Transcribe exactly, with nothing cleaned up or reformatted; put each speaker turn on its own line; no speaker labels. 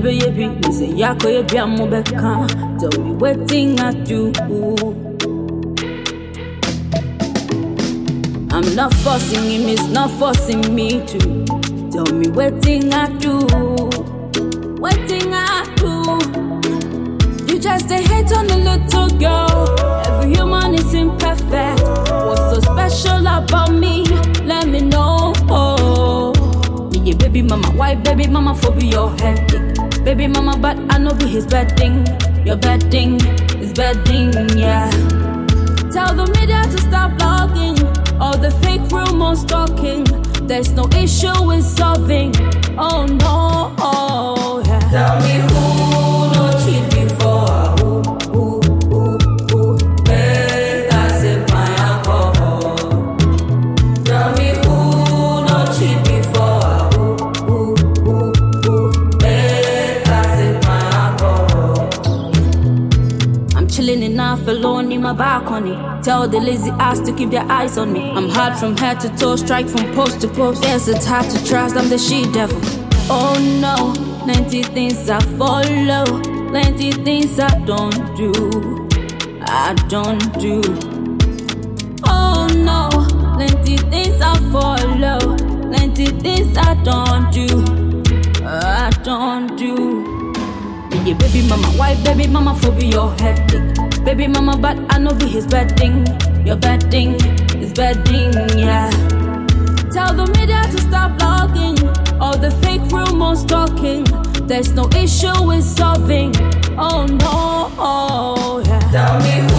baby, baby, me say yako ye bi amobeka. Tell me wetin I do. I'm not forcing him, he's not forcing me to. Tell me wetin I do. Wetin I do. You just a hate on a little girl. Every human is imperfect. What's so special about me? Let me know. Oh. Yeah, baby mama, why baby mama for be your headache? Baby mama, but I know be his bedding. Your bedding is bedding, yeah. Tell the media to stop blogging all the fake rumors talking. There's no issue with solving. Oh no, oh yeah. Tell me who no cheat before. Who, who, who, who? Make I sip my alcohol. Tell me who no cheat before. Who, who, who, who? Make I sip my alcohol. I'm chilling enough alone in my balcony. Tell the lazy ass to keep their eyes on me. I'm hard from head to toe, strike from post to post. Yes, it's hard to trust, I'm the she devil. Oh no, plenty things I follow, plenty things I don't do, I don't do. Oh no, plenty things I follow, plenty things I don't do, I don't do. Yeah, baby mama, why baby mama for be your headache? Baby mama, but I know be his bedding. Your bedding is bedding, yeah. Tell the media to stop blogging all the fake rumors talking. There's no issue with solving. Oh no, oh yeah. Tell me who